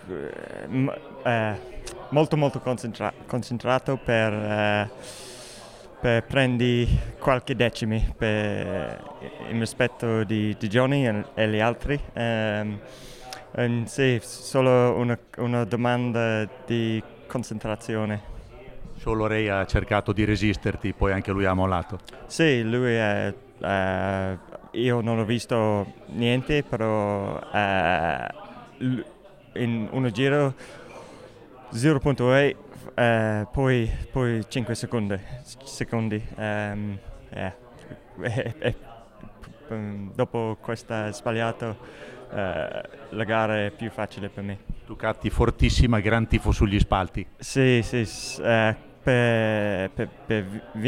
molto concentrato per prendere qualche decimi in rispetto di Johnny e gli altri. Sì, solo una domanda di concentrazione. Solo Ray ha cercato di resisterti, poi anche lui ha mollato. Sì, lui io non ho visto niente, però in un giro 0.8, poi 5 secondi. Eh, e- e- Dopo questa sbagliato, la gara è più facile per me. Ducati fortissima, gran tifo sugli spalti. Sì, sì, per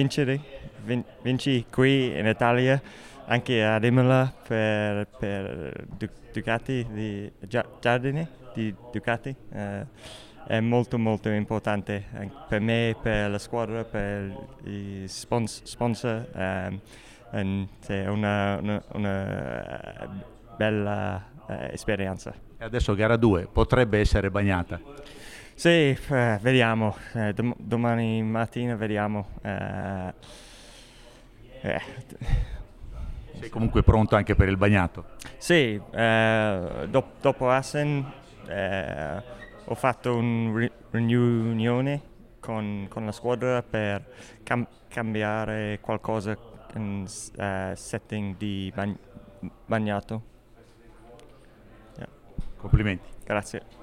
vinci qui in Italia, anche ad Imola per Ducati di Giardini di Ducati, è molto importante per me, per la squadra, per i sponsor. Sì, è una bella esperienza. E adesso gara 2, potrebbe essere bagnata. Sì, vediamo, domani mattina vediamo. Eh, Sei comunque pronto anche per il bagnato. sì, dopo Assen ho fatto una riunione con la squadra per cambiare qualcosa in setting di bagnato. Yeah. Complimenti. Grazie.